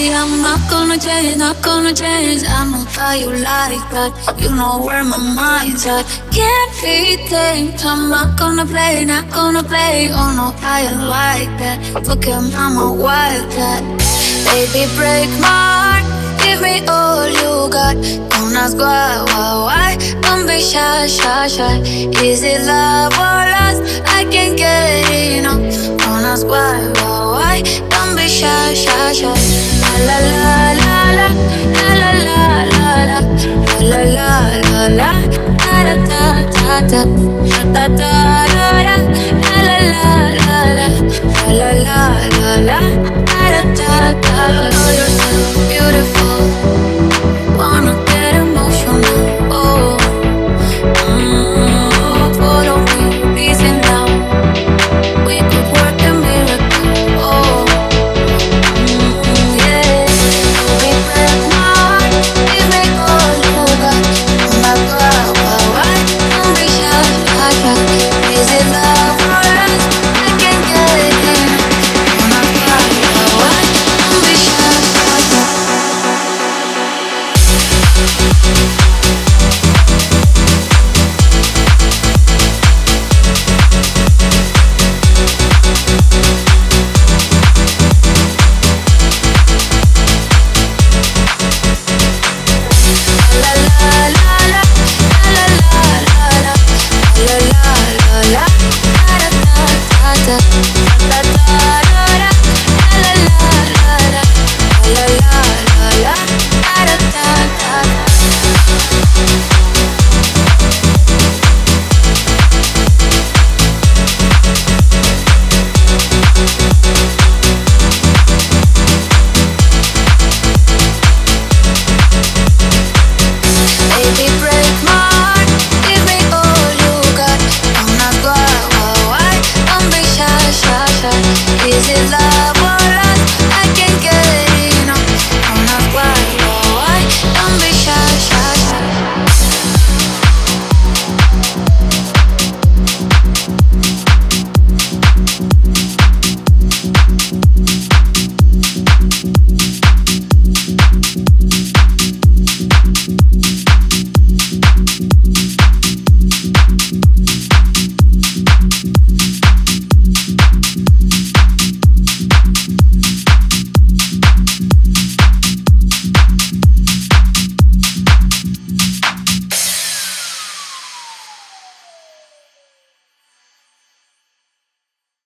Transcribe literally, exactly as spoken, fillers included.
I'm not gonna change, not gonna change. I know that you like that. You know where my mind's at. Can't be tamed. I'm not gonna play, not gonna play. Oh no, I ain't like that. Look at I'm a wildcat. Baby, break my heart. Give me all you got. Don't ask why, why, why. Don't be shy, shy, shy. Is it love or lust? I can't get enough. Don't ask why, why, why. Don't be shy, shy, shy. La la la la la la la la la la la la la la da da da da da da da